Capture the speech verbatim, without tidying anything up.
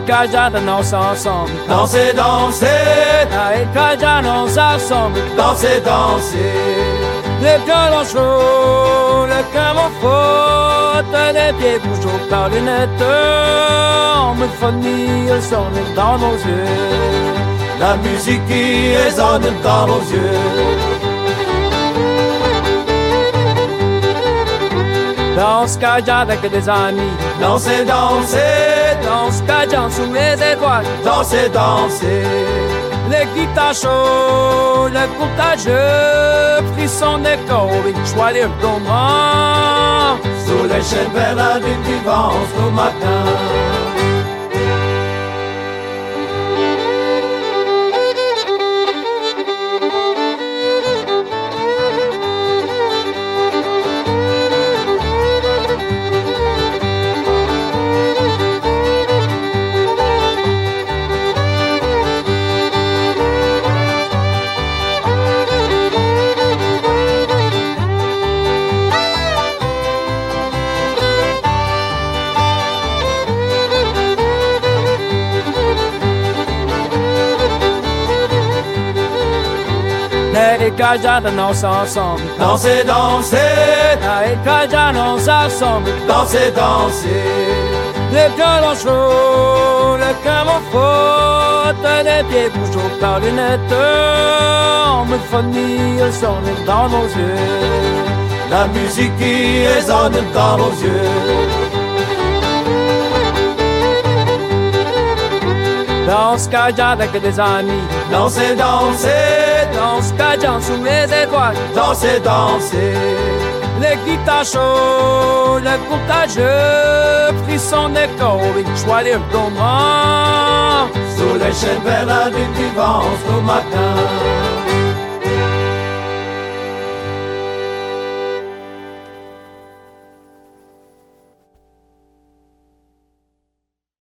Kaja danse ensemble. Danser, danser, Et Kaja danse ensemble. danser, danser. Les violons chauds, le cœur en faute, les pieds bougent par les lunettes. En symphonie, elle sonne dans nos yeux. La musique qui résonne dans nos yeux. Danse Kaja avec des amis. Danser, danser, Danse Kaja sous les étoiles. danser, danser. Les guitares chaudes, le contagieux, frisson d'écho, et joie des romans. Sous les chaînes vers la nuit qui vance au matin. Les Kaja dansent ensemble. Danser, danser, Les Kaja dansent ensemble. danser, danser. Les violons chauds, le cœur en faute, les pieds bougent par les lunettes. En symphonie, elle sonne dans nos yeux. La musique qui résonne dans nos yeux. Danse Kaja avec des amis. Danser, danser, Danse Kaja sous les étoiles. danser, danser. Les guitares chaudes, le contagieux, frisson d'écho, et joie des romans. Sous les chaînes vers la nuit qui vance au matin.